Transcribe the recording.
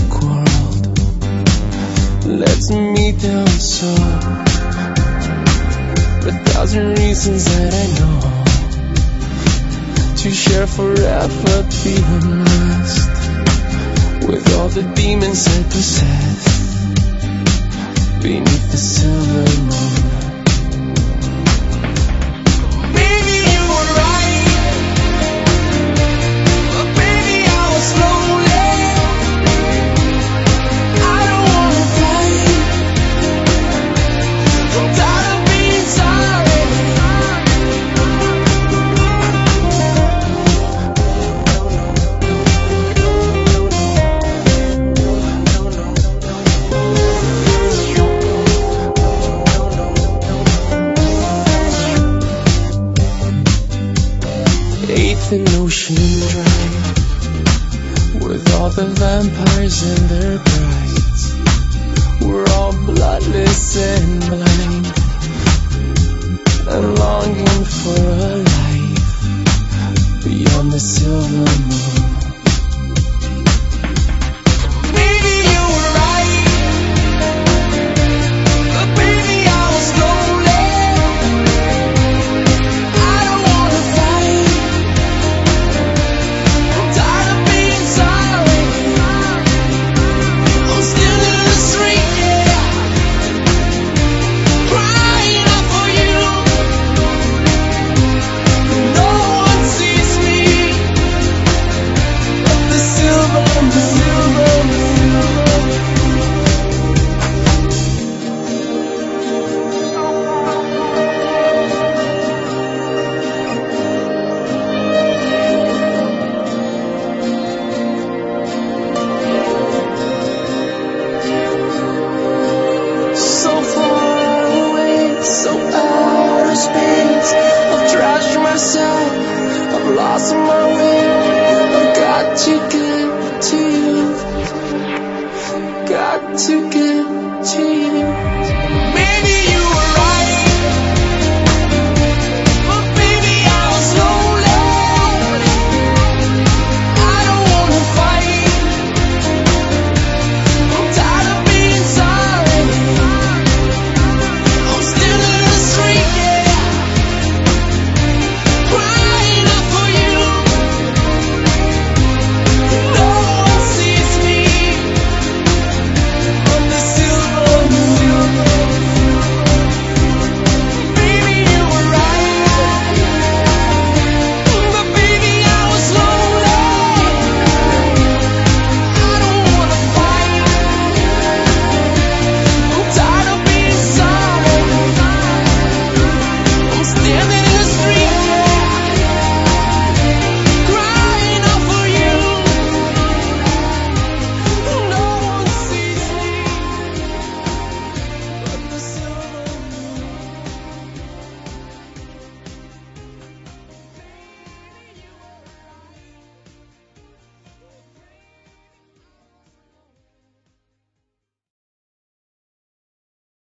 quarreled lets me down so. A thousand reasons that I know to share forever the unrest with all the demons I possess beneath the silver moon. An ocean drive with all the vampires and their brides. We're all bloodless and blind and longing for a life beyond the silver moon. Lost my way, I've got to get to you, got to get to you.